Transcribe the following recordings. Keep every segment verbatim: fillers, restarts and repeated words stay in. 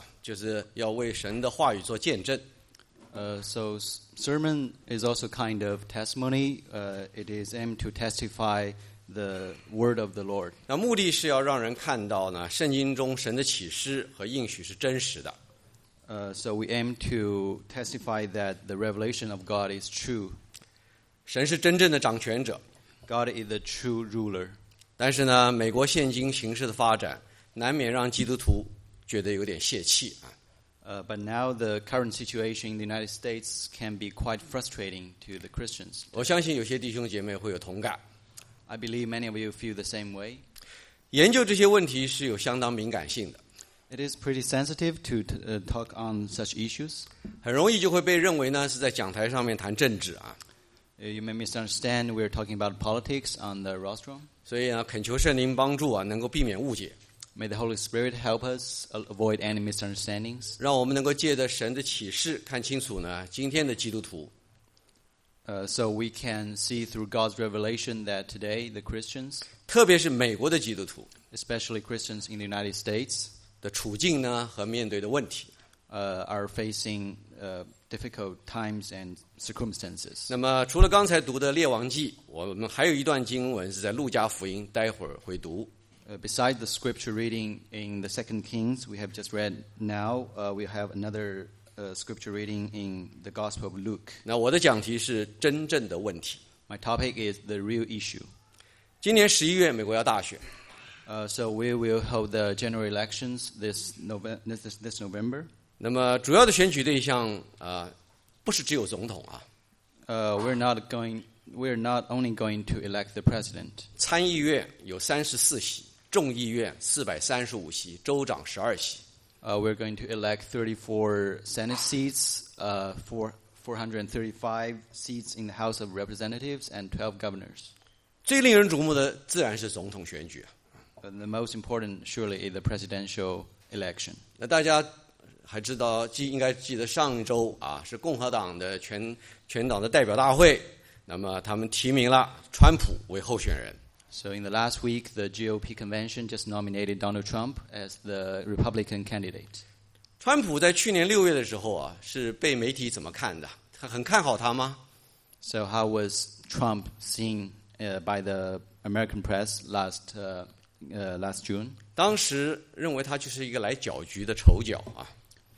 就是要为神的话语做见证。 Uh, so sermon is also kind of testimony. Uh, it is aimed to testify the word of the Lord. 那目的是要让人看到呢，圣经中神的启示和应许是真实的。 Uh, so we aim to testify that the revelation of God is true. 神是真正的掌权者。 God is the true ruler. 但是呢，美国现今形势的发展，难免让基督徒觉得有点泄气啊。 Uh, but now the current situation in the United States can be quite frustrating to the Christians. 我相信有些弟兄姐妹会有同感。 I believe many of you feel the same way. 研究这些问题是有相当敏感性的。 It is pretty sensitive to uh, talk on such issues. 很容易就会被认为呢是在讲台上面谈政治啊。 Uh, you may misunderstand we're talking about politics on the rostrum. 所以呢，恳求圣灵帮助啊，能够避免误解。 May the Holy Spirit help us avoid any misunderstandings. 让我们能够借着神的启示看清楚呢，今天的基督徒。 Uh, so we can see through God's revelation that today the Christians, 特别是美国的基督徒 especially Christians in the United States, 的处境呢和面对的问题。 uh, are facing uh, difficult times and circumstances. 那么除了刚才读的列王记，我们还有一段经文是在路加福音，待会儿会读。 Uh, besides the scripture reading in the Second Kings we have just read now, uh, we have another uh, scripture reading in the Gospel of Luke. 那我的讲题是真正的问题。 My topic is the real issue. 今年十一月美国要大选， Uh, so we will hold the general elections this, Nove- this, this November. 那么主要的选举对象啊、呃，不是只有总统啊， Uh, we're not going. We're not only going to elect the president. 参议院有三十四席，众议院四百三十五席，州长十二席。 Uh, we're going to elect thirty-four Senate seats, uh, four, four hundred thirty-five seats in the House of Representatives, and twelve governors. 最令人瞩目的自然是总统选举啊。 But the most important, surely, is the presidential election. 那大家还知道，记应该记得上周啊，是共和党的全全党的代表大会，那么他们提名了川普为候选人。 So in the last week, the G O P convention just nominated Donald Trump as the Republican candidate. 川普在去年六月的时候啊，是被媒体怎么看的？他很看好他吗？ So how was Trump seen uh, by the American press last uh, uh, last June? 当时认为他就是一个来搅局的丑角啊。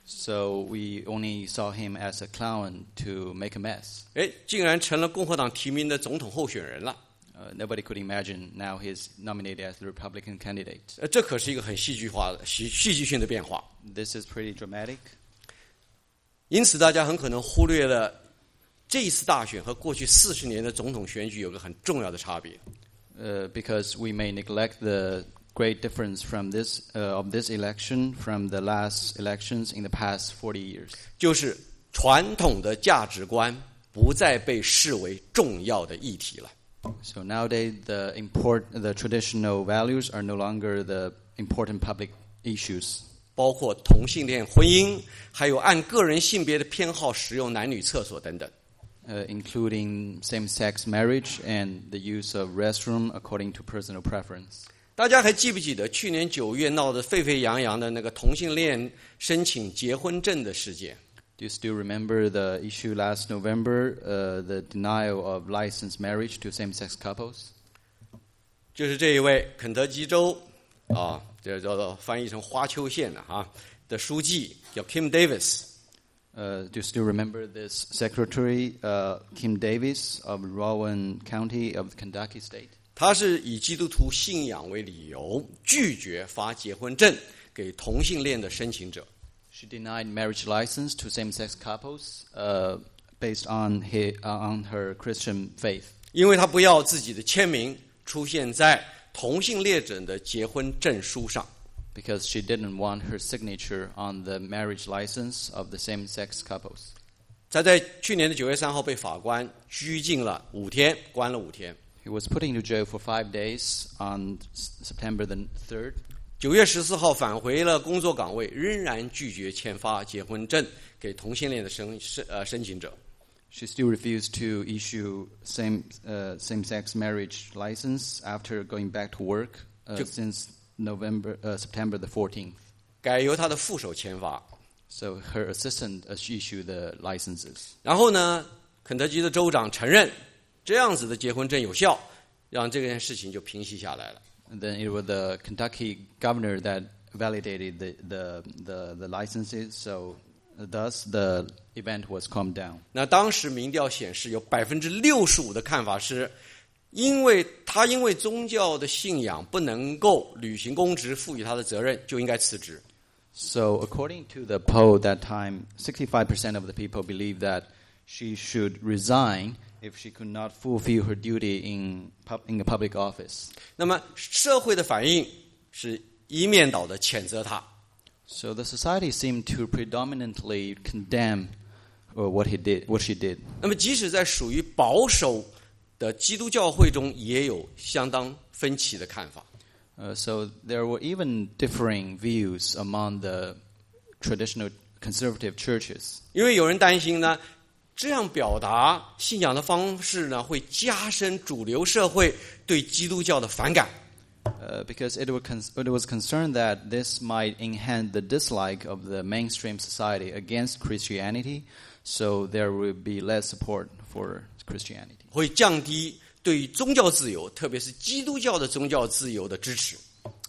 So we only saw him as a clown to make a mess. 哎，竟然成了共和党提名的总统候选人了。 Uh, nobody could imagine now he's nominated as the Republican candidate. 呃，这可是一个很戏剧化的、戏戏剧性的变化。 This is pretty dramatic. 因此，大家很可能忽略了这一次大选和过去四十年的总统选举有个很重要的差别。 Uh, because we may neglect the great difference from this uh, of this election from the last elections in the past forty years. 就是传统的价值观不再被视为重要的议题了。 So nowadays, the import the traditional values are no longer the important public issues. 包括同性恋婚姻，还有按个人性别的偏好使用男女厕所等等。 Uh, including same-sex marriage and the use of restroom according to personal preference. 大家还记不记得去年九月闹得沸沸扬扬的那个同性恋申请结婚证的事件？ Do you still remember the issue last November, uh, the denial of licensed marriage to same-sex couples? 就是这一位肯德基州啊，这叫做翻译成花丘县的啊的书记叫 Kim Davis。 Uh, do you still remember this secretary, uh, Kim Davis of Rowan County of Kentucky State? 他是以基督徒信仰为理由，拒绝发结婚证给同性恋的申请者。 She denied marriage license to same-sex couples uh, based on, his, uh, on her Christian faith. 因为他不要自己的签名出现在同性恋者的结婚证书上。 Because she didn't want her signature on the marriage license of the same-sex couples. 他在去年的九月三号被法官拘禁了五天，关了五天。 He was put into jail for five days on September the third. 九月十四号返回了工作岗位，仍然拒绝签发结婚证给同性恋的申申呃申请者。 She still refused to issue same uh, same-sex marriage license after going back to work uh, since November uh, September the fourteenth. 改由他的副手签发。 So her assistant issued the licenses. 然后呢，肯德基的州长承认这样子的结婚证有效，让这件事情就平息下来了。 And then it was the Kentucky governor that validated the, the, the, the licenses, so thus the event was calmed down. 那当时民调显示，有百分之六十五的看法是，因为他因为宗教的信仰不能够履行公职赋予他的责任，就应该辞职。 So according to the poll that time, sixty-five percent of the people believed that she should resign if she could not fulfill her duty in, pub, in a public office. 那么社会的反应是一面倒的谴责他。 So the society seemed to predominantly condemn uh, what he did, what she did. 那么即使在属于保守的基督教会中，也有相当分歧的看法。 Uh, so there were even differing views among the traditional conservative churches. 因为有人担心呢，这样表达信仰的方式呢，会加深主流社会对基督教的反感。 Uh, because it was, con- it was concerned that this might enhance the dislike of the mainstream society against Christianity, so there would be less support for Christianity. 会降低对于宗教自由，特别是基督教的宗教自由的支持。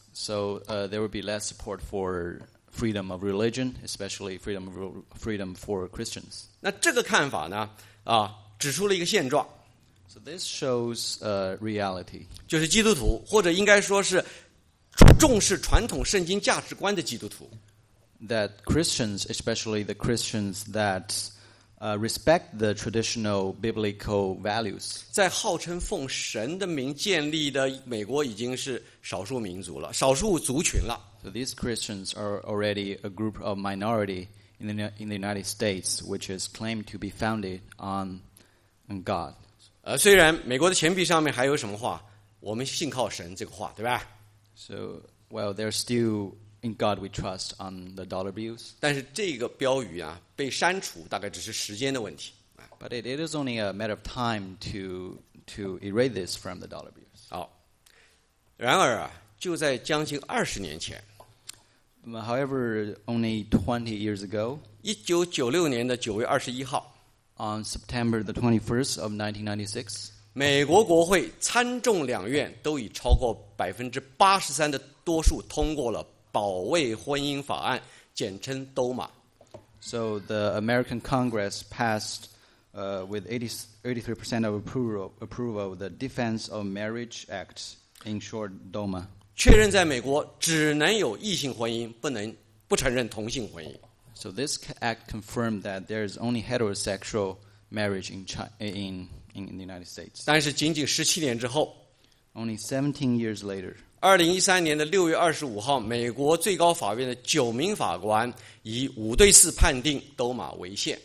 So uh, there would be less support for freedom of religion, especially freedom of freedom for Christians. 那这个看法呢，啊，指出了一个现状。 So this shows uh, reality. 就是基督徒，或者应该说是重视传统圣经价值观的基督徒。 That Christians, especially the Christians that uh, respect the traditional biblical values. 在号称奉神的名建立的美国已经是少数民族了，少数族群了。 So these Christians are already a group of minority in the, in the United States, which is claimed to be founded on, on God. 呃，虽然美国的钱币上面还有什么话，我们信靠神这个话，对吧？ So, well, there's still in God we trust on the dollar bills. 但是这个标语啊被删除，大概只是时间的问题。 But it, it is only a matter of time to to erase this from the dollar bills. 好，然而啊，就在将近二十年前， However, only twenty years ago, 一九九六年的九月二十一号。 on September the twenty-first of nineteen ninety-six, 美国国会参众两院都以超过百分之八十三的多数通过了保卫婚姻法案，简称 D O M A。 so the American Congress passed uh, with eighty-three percent of approval, approval the Defense of Marriage Act, in short, D O M A. 确认在美国只能有异性婚姻，不能不承认同性婚姻。 So this act confirmed that there is only heterosexual marriage in China, in, in the United States. 但是仅仅十七年之后， Only seventeen years later, 二零一三年的六月二十五号，美国最高法院的九名法官以五对四判定 D O M A 违宪。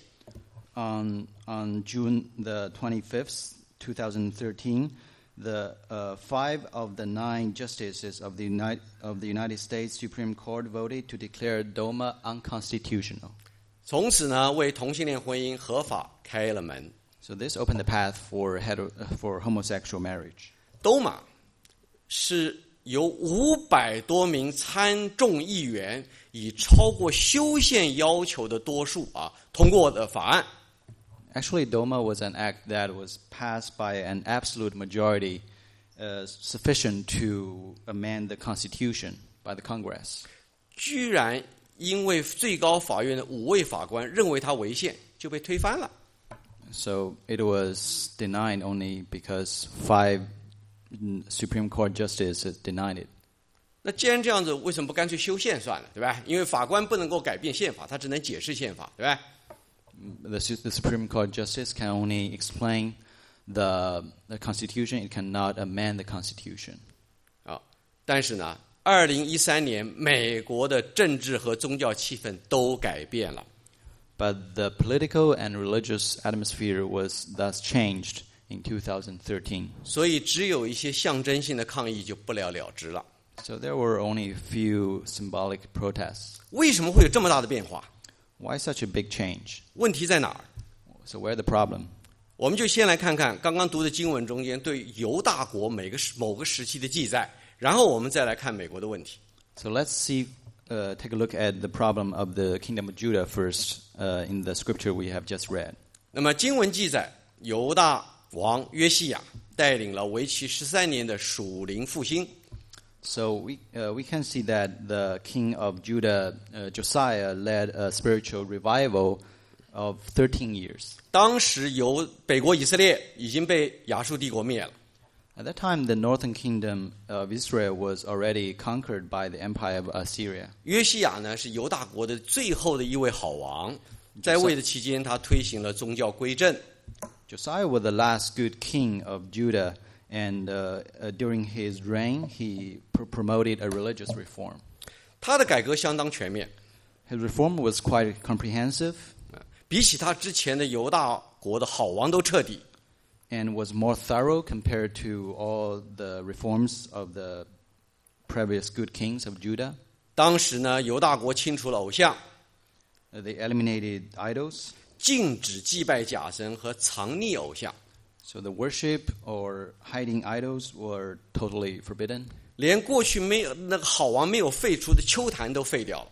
on on June the twenty-fifth, twenty thirteen, the uh, five of the nine justices of the United of the United States Supreme Court voted to declare D O M A unconstitutional. 从此呢，为同性恋婚姻合法开了门。 So this opened the path for hetero, for homosexual marriage. D O M A 是由五百多名参众议员以超过修宪要求的多数啊通过的法案。 Actually, D O M A was an act that was passed by an absolute majority, uh, sufficient to amend the Constitution by the Congress. 居然因为最高法院的五位法官认为它违宪，就被推翻了。 So it was denied only because five Supreme Court justices denied it. 那既然这样子，为什么不干脆修宪算了，对吧？因为法官不能够改变宪法，他只能解释宪法，对吧？ The, the Supreme Court justice can only explain the the Constitution. It cannot amend the Constitution. 啊，但是呢，二零一三年美国的政治和宗教气氛都改变了。 But the political and religious atmosphere was thus changed in twenty thirteen. 所以只有一些象征性的抗议就不了了之了。 So there were only a few symbolic protests. 为什么会有这么大的变化？ Why such a big change? 问题在哪儿？ So where's the problem? 我们就先来看看刚刚读的经文中间对犹大国每个时某个时期的记载，然后我们再来看美国的问题。 So let's see uh, take a look at the problem of the kingdom of Judah first uh, in the scripture we have just read. 那么经文记载，犹大王约西亚带领了为期十三年的属灵复兴。 So we uh, we can see that the king of Judah, uh, Josiah, led a spiritual revival of thirteen years. 当时由北国以色列已经被亚述帝国灭了。 At that time, the northern kingdom of Israel was already conquered by the empire of Assyria. 约西亚呢是犹大国的最后的一位好王，在位的期间，他推行了宗教归正。 Josiah was the last good king of Judah, and uh, uh, during his reign, he pr- promoted a religious reform. 他的改革相当全面， His reform was quite comprehensive 比起他之前的犹大国的好王都彻底。 and was more thorough compared to all the reforms of the previous good kings of Judah. 当时呢，犹大国清除了偶像， Uh, they eliminated idols, 禁止祭拜假神和藏匿偶像， so the worship or hiding idols were totally forbidden. 连过去没有那个好王没有废除的丘坛都废掉了，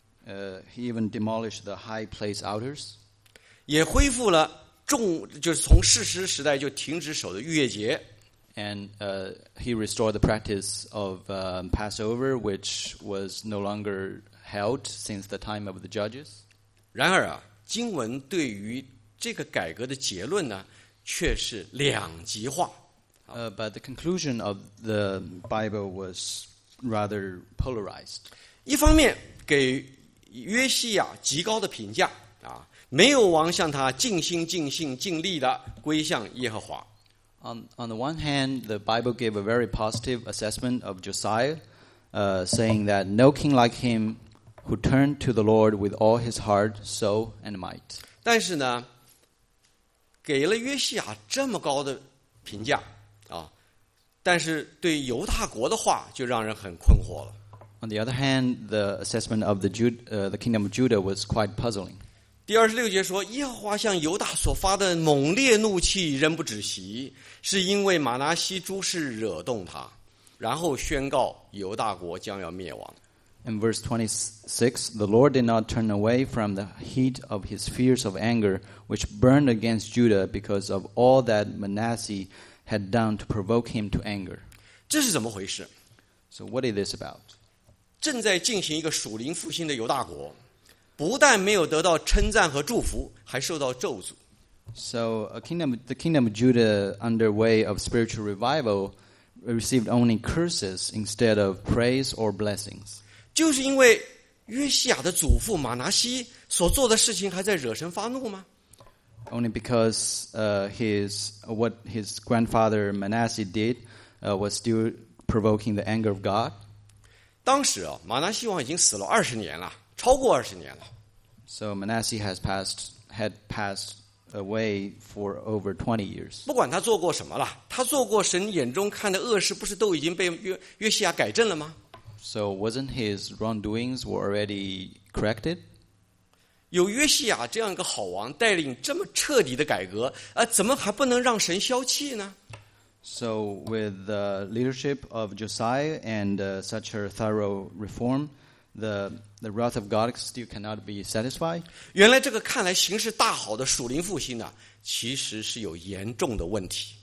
Uh, he even demolished the high place altars, 也恢复了众就是从士师时代就停止守的逾越节。 and uh, he restored the practice of um, Passover, which was no longer held since the time of the judges. 然而啊，经文对于这个改革的结论呢，却是两极化。 Uh, but the conclusion of the Bible was rather polarized. 一方面给约西亚极高的评价啊，没有王向他尽心尽性尽力的归向耶和华。 On, on the one hand, the Bible gave a very positive assessment of Josiah, uh, saying that no king like him who turned to the Lord with all his heart, soul, and might. 但是呢，给了约西亚这么高的评价啊，但是对犹大国的话就让人很困惑了。 On the other hand, the assessment of the, Jude, uh, the kingdom of Judah was quite puzzling. 第二十六节说，耶和华向犹大所发的猛烈怒气仍不止息，是因为马拿西诸事惹动他，然后宣告犹大国将要灭亡。 In verse twenty-six, the Lord did not turn away from the heat of his fierce of anger, which burned against Judah because of all that Manasseh had done to provoke him to anger. 这是怎么回事？ So what is this about? 正在进行一个属灵复兴的犹大国，不但没有得到称赞和祝福，还受到咒诅。 So a kingdom, the kingdom of Judah, under way of spiritual revival, received only curses instead of praise or blessings. 就是因为约西亚的祖父马拿西所做的事情还在惹神发怒吗？ Only because uh, his what his grandfather Manasseh did uh, was still provoking the anger of God. 当时啊，马拿西王已经死了二十年了，超过二十年了。 So Manasseh has passed had passed away for over twenty years. 不管他做过什么了，他做过神眼中看的恶事，不是都已经被约约西亚改正了吗？ So wasn't his wrongdoings were already corrected? 有约西亚这样一个好王带领这么彻底的改革，啊，怎么还不能让神消气呢？ So with the leadership of Josiah and uh, such a thorough reform, the the wrath of God still cannot be satisfied. 原来这个看来形势大好的属灵复兴呢，其实是有严重的问题。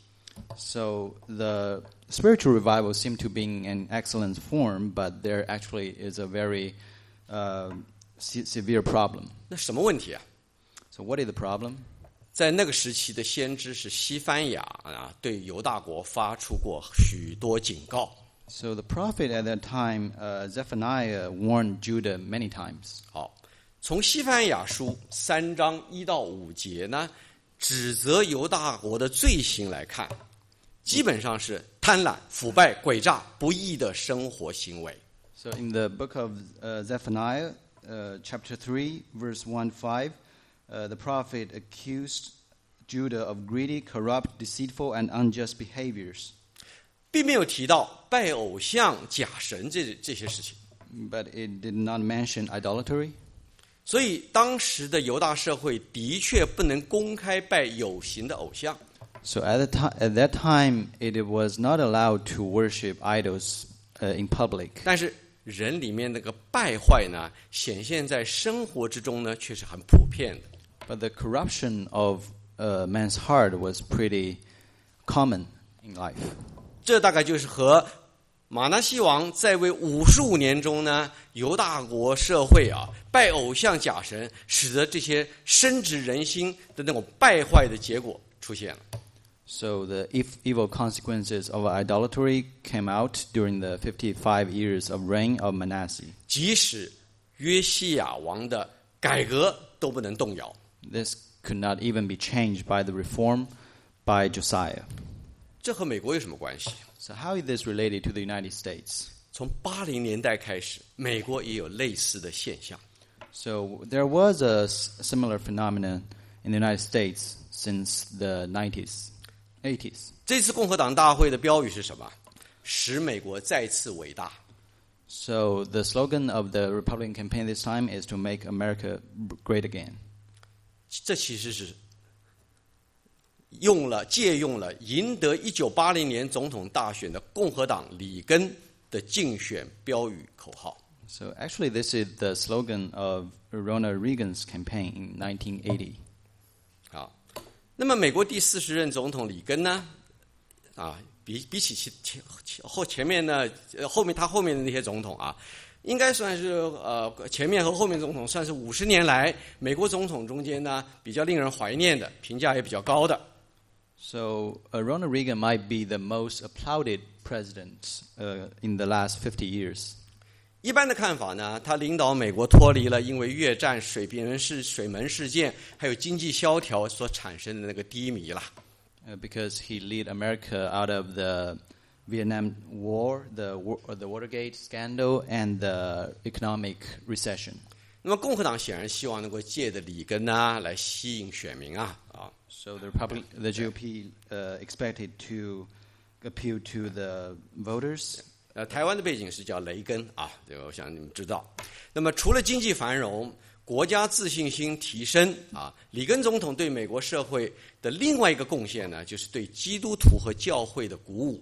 So the spiritual revival seemed to be in an excellent form, but there actually is a very uh, se- severe problem. 那什么问题啊？ So what is the problem? 在那个时期的先知是西番雅啊，对犹大国发出过许多警告。 So the prophet at that time, uh, Zephaniah, warned Judah many times. 好，从西番雅书三章一到五节呢，指责犹大国的罪行来看，基本上是贪婪、腐败、诡诈、不义的生活行为。 So in the book of uh, Zephaniah, uh, chapter three, verse one to five, uh, the prophet accused Judah of greedy, corrupt, deceitful, and unjust behaviors. 并没有提到拜偶像、假神这这些事情。 But it did not mention idolatry. 所以当时的犹大社会的确不能公开拜有形的偶像。 So at, the ti- at that time, it was not allowed to worship idols uh, in public. 但是人里面那个败坏呢，显现在生活之中呢，却是很普遍的。 But the corruption of uh, man's heart was pretty common in life. 这大概就是和马拿西王在位五十五年中呢，犹大国社会啊拜偶像假神，使得这些深植人心的那种败坏的结果出现了。 So the evil consequences of idolatry came out during the fifty-five years of reign of Manasseh. 即使约西亚王的改革都不能动摇。 This could not even be changed by the reform by Josiah. 这和美国有什么关系？ So how is this related to the United States? 从八零年代开始，美国也有类似的现象。 So there was a similar phenomenon in the United States since the nineties, eighties. 这次共和党大会的标语是什么？使美国再次伟大。 So the slogan of the Republican campaign this time is to make America great again. 这其实是用了借用了赢得一九八零年总统大选的共和党里根的竞选标语口号。 So actually, this is the slogan of Ronald Reagan's campaign in nineteen eighty. 好，那么美国第四十任总统里根呢？啊，比比起其前后前面呢，后面他后面的那些总统啊，应该算是呃前面和后面总统算是五十年来美国总统中间呢比较令人怀念的，评价也比较高的。 So uh, Ronald Reagan might be the most applauded president uh, in the last fifty years. 一般的看法呢，他领导美国脱离了因为越战、水门事、水门事件还有经济萧条所产生的那个低迷了。 Uh, because he led America out of the Vietnam War, the the Watergate scandal, and the economic recession. 那么共和党显然希望能够借着里根啊来吸引选民啊啊。 So the Republic, the G O P uh, expected to appeal to the voters. 呃，台湾的背景是叫雷根啊，对，我想你们知道。那么除了经济繁荣、国家自信心提升啊，里根总统对美国社会的另外一个贡献呢，就是对基督徒和教会的鼓舞。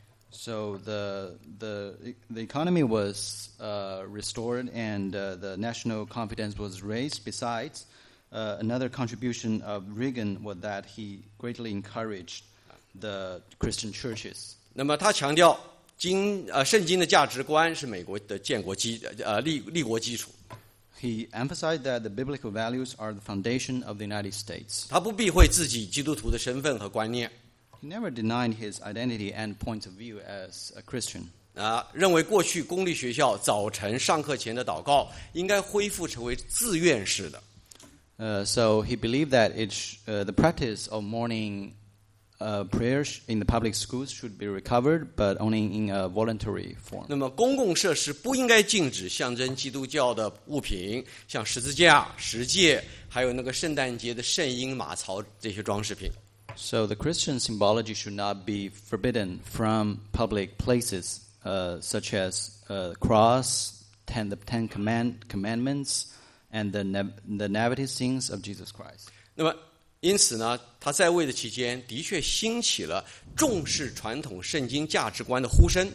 So the the the economy was uh, restored and uh, the national confidence was raised. Besides, uh, another contribution of Reagan was that he greatly encouraged the Christian churches. 那么他强调经呃圣经的价值观是美国的建国基呃立立国基础。 He emphasized that the biblical values are the foundation of the United States. 他不避讳自己基督徒的身份和观念。 He never denied his identity and points of view as a Christian. 啊，认为过去公立学校早晨上课前的祷告应该恢复成为自愿式的。 Uh, so he believed that it sh- uh, the practice of morning uh, prayers in the public schools should be recovered, but only in a voluntary form. 那么公共设施不应该禁止象征基督教的物品，像十字架、十诫，还有那个圣诞节的圣婴、马槽这些装饰品。 So the Christian symbology should not be forbidden from public places, uh, such as uh, the cross, ten, the Ten Command, Commandments, and the, nav- the nativity scenes of Jesus Christ. 那么，因此呢，他在位的期间的确兴起了重视传统圣经价值观的呼声。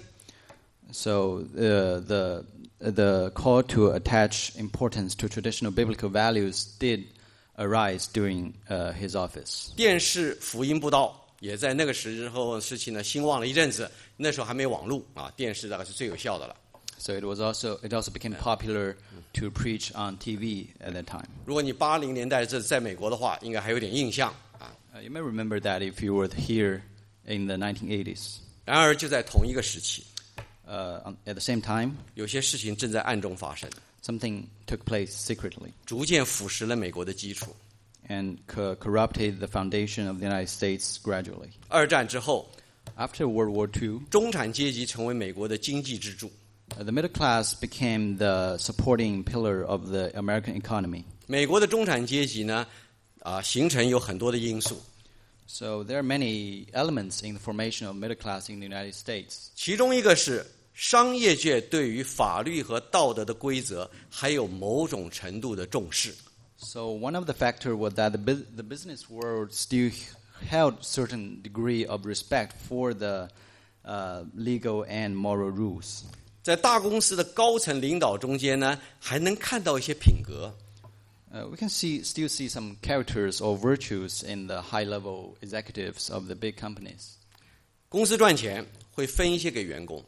So uh, the the call to attach importance to traditional biblical values did arise during uh, his office. 电视福音布道也在那个时候时期呢兴旺了一阵子，那时候还没网络啊，电视大概是最有效的了。 So it was also it also became popular to preach on T V at that time. 如果你八零年代这在美国的话，应该还有点印象啊。 Uh, you may remember that if you were here in the nineteen eighties. 然而就在同一个时期， Uh, at the same time, 有些事情正在暗中发生， something took place secretly 逐渐腐蚀了美国的基础。 and co- corrupted the foundation of the United States gradually. 二战之后， After World War Two, 中产阶级成为美国的经济支柱。 uh, the middle class became the supporting pillar of the American economy. 美国的中产阶级呢，啊、形成有很多的因素， So there are many elements in the formation of middle class in the United States. 其中一个是商业界对于法律和道德的规则还有某种程度的重视。 So one of the factors was that the, bu- the business world still held certain degree of respect for the uh, legal and moral rules. 在大公司的高层领导中间呢，还能看到一些品格。 Uh, we can see, still see some characters or virtues in the high-level executives of the big companies. 公司赚钱会分一些给员工，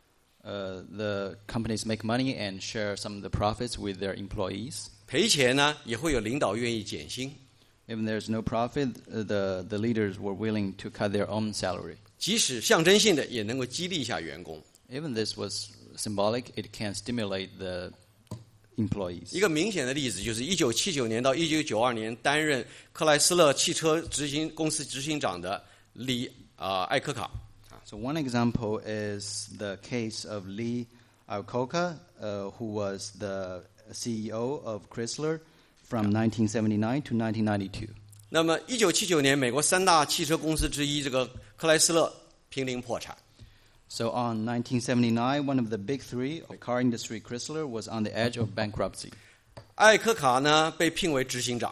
Uh, the companies make money and share some of the profits with their employees. 赔钱呢也会有领导愿意减薪。 If there's no profit, uh, the, the leaders were willing to cut their own salary. 即使象征性的也能够激励一下员工。 Even this was symbolic, it can stimulate the employees. 一个明显的例子就是一九七九年到一九九二年担任克莱斯勒汽车执行公司执行长的李啊、呃、艾科卡。 So one example is the case of Lee Iacocca, uh, who was the C E O of Chrysler from nineteen seventy-nine to nineteen ninety-two. 那么一九七九年，美国三大汽车公司之一这个克莱斯勒濒临破产。 So on nineteen seventy-nine, one of the big three of car industry, Chrysler, was on the edge of bankruptcy. 艾科卡呢被聘为执行长，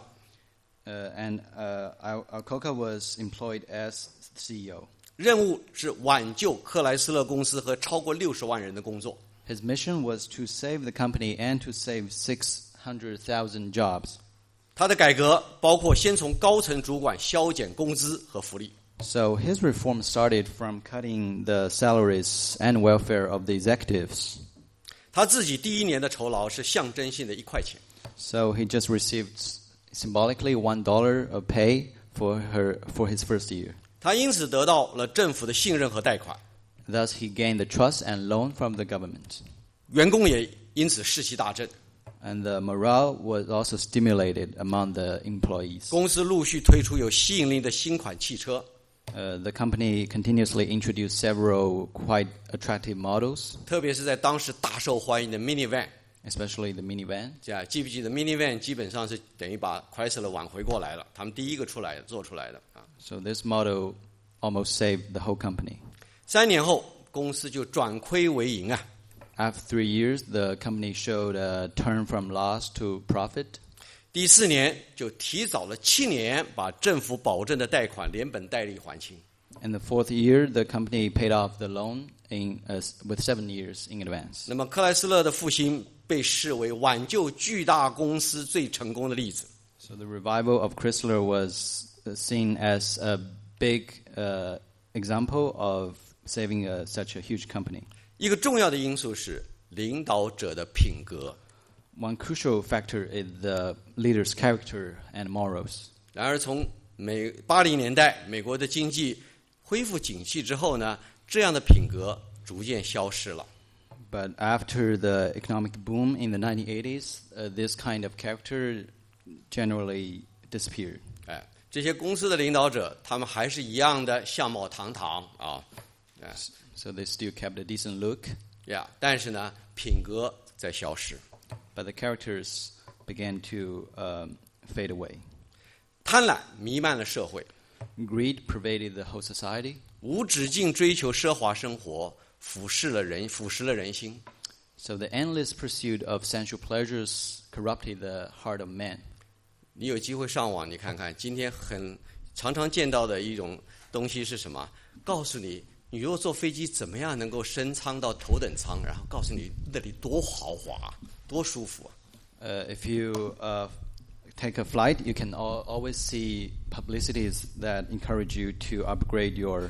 Uh, and uh, Iacocca was employed as C E O. 任务是挽救克莱斯勒公司和超过六十万人的工作。 His mission was to save the company and to save six hundred thousand jobs. 他的改革包括先从高层主管削减工资和福利， So his reform started from cutting the salaries and welfare of the executives. 他自己第一年的酬劳是象征性的一块钱。 So he just received symbolically one dollar of pay for her for his first year. 他因此得到了政府的信任和贷款， Thus he gained the trust and loan from the government. 员工也因此士气大振。 And the morale was also stimulated among the employees. 公司陆续推出有吸引力的新款汽车， Uh, the company continuously introduced several quite attractive models, 特别是在当时大受欢迎的 minivan。 especially the minivan. 这样记不记得 minivan 基本上是等于把 Chrysler 挽回过来了，他们第一个出来做出来的啊。 So this model almost saved the whole company. 三年后，公司就转亏为盈啊。 After three years, the company showed a turn from loss to profit. 第四年就提早了七年把政府保证的贷款连本带利还清。 In the fourth year, the company paid off the loan in, uh, with seven years in advance. 那么克莱斯勒的复兴被视为挽救巨大公司最成功的例子。 So the revival of Chrysler was seen as a big uh, example of saving a, such a huge company. 一个重要的因素是领导者的品格。 One crucial factor is the leader's character and morals. 然而，从美八零年代美国的经济恢复景气之后呢，这样的品格逐渐消失了。 But after the economic boom in the nineteen eighties, uh, this kind of character generally disappeared. 哎，这些公司的领导者，他们还是一样的相貌堂堂啊，哎 So they still kept a decent look, 呀，但是呢，品格在消失。 but the characters began to um, fade away. 贪婪弥漫了社会， Greed pervaded the whole society. 无止境追求奢华生活，腐蚀了人，腐蚀了人心。 So the endless pursuit of sensual pleasures corrupted the heart of man. 你有机会上网，你看看，今天很常常见到的一种东西是什么？告诉你，你如果坐飞机怎么样能够升舱到头等舱，然后告诉你那里多豪华，多舒服啊！ Uh, if you uh, take a flight, you can al- always see publicities that encourage you to upgrade your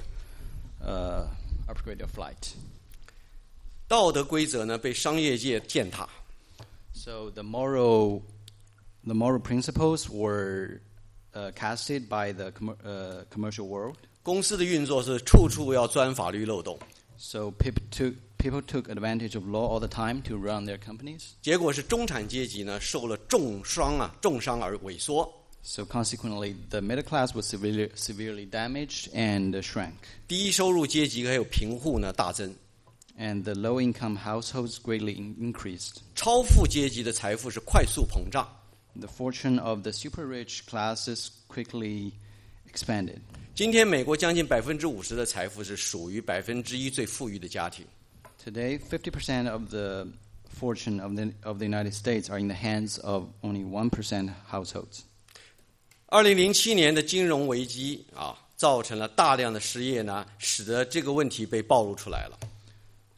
uh, upgrade your flight. 道德规则呢被商业界践踏， So the moral the moral principles were uh, casted by the com- uh, commercial world. 公司的运作是处处要钻法律漏洞， So people took people took advantage of law all the time to run their companies. 结果是中产阶级呢受了重伤啊，重伤而萎缩。 So consequently, the middle class was severely severely damaged and uh, shrank, 低收入阶级还有贫户呢大增， and the low-income households greatly in- increased. 超富阶级的财富是快速膨胀。 The fortune of the super-rich classes quickly expanded. 今天美国将近百分之五十的财富是属于百分之一最富裕的家庭。 Today, fifty percent of the fortune of the of the United States are in the hands of only one percent households. 二零零七年的金融危机啊，造成了大量的失业呢，使得这个问题被暴露出来了。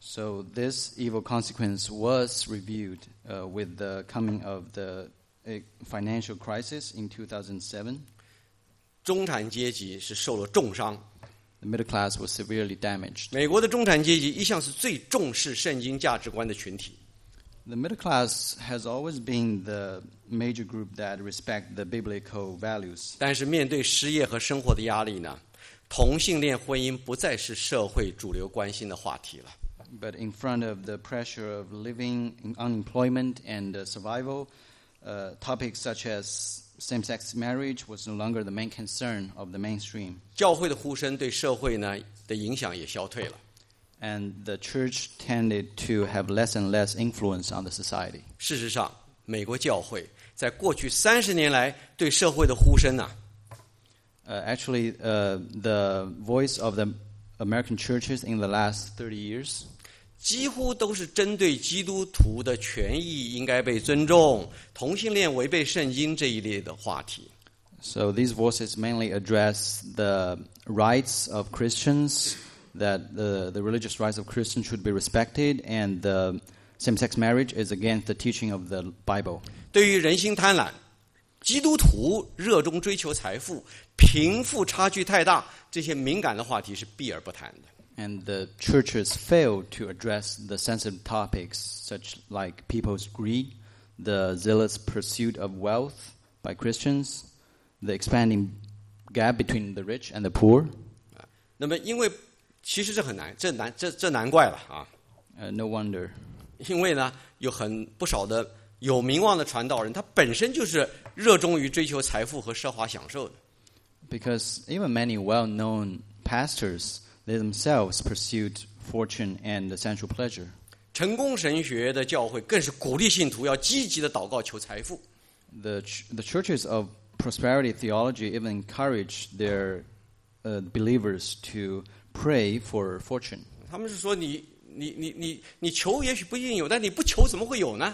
So this evil consequence was reviewed uh, with the coming of the uh, financial crisis in two thousand seven. 中产阶级是受了重伤。 The middle class was severely damaged. 美国的中产阶级一向是最重视圣经价值观的群体。 The middle class has always been the major group that respect the biblical values. 但是面对失业和生活的压力呢，同性恋婚姻不再是社会主流关心的话题了。 But in front of the pressure of living, in unemployment, and uh, survival, uh, topics such as same-sex marriage was no longer the main concern of the mainstream. 教会的呼声对社会呢的影响也消退了。 And the church tended to have less and less influence on the society. 事实上，美国教会在过去三十年来对社会的呼声呢、啊， Uh, actually, uh, the voice of the American churches in the last thirty years 几乎都是针对基督徒的权益应该被尊重、同性恋违背圣经这一类的话题。 So these voices mainly address the rights of Christians, that the, the religious rights of Christians should be respected, and the same-sex marriage is against the teaching of the Bible. 对于人心贪婪、基督徒热衷追求财富、贫富差距太大这些敏感的话题是避而不谈的。 And the churches fail to address the sensitive topics such like people's greed, the zealous pursuit of wealth by Christians, the expanding gap between the rich and the poor. 那么，因为其实这很难，这难这这难怪了啊！ Uh, no wonder. 因为呢，有很不少的有名望的传道人，他本身就是热衷于追求财富和奢华享受的。 Because even many well-known pastors, they themselves pursued fortune and sensual pleasure. 成功神学的教会更是鼓励信徒要积极的祷告求财富。 The ch- the churches of prosperity theology even encourage their uh, believers to pray for fortune. 他们是说你你你你你求也许不一定有，但你不求怎么会有呢？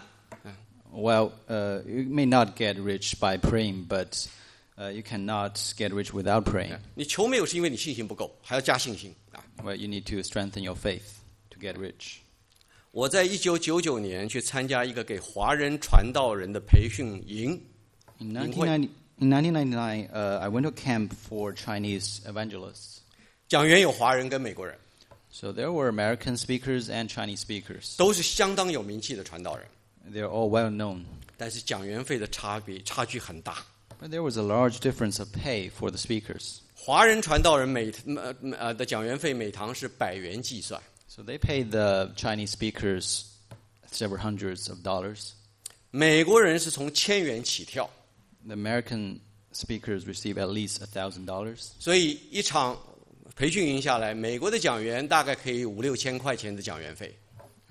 Well, uh, you may not get rich by praying, but uh, you cannot get rich without praying. 你求没有是因为你信心不够，还要加信心啊！ Well, you need to strengthen your faith to get rich. 我在一九九九年去参加一个给华人传道人的培训营， In 营会 nineteen ninety, in nineteen ninety-nine, uh, I went to a camp for Chinese evangelists. 讲员有华人跟美国人， So there were American speakers and Chinese speakers. 都是相当有名气的传道人， They're all well known. 但是讲员费的差别差距很大。 But there was a large difference of pay for the speakers. 华人传道人每呃呃的讲员费每堂是百元计算， So they paid the Chinese speakers several hundreds of dollars. 美国人是从千元起跳， The American speakers receive at least a thousand dollars. 所以一场培训营下来，美国的讲员大概可以五六千块钱的讲员费。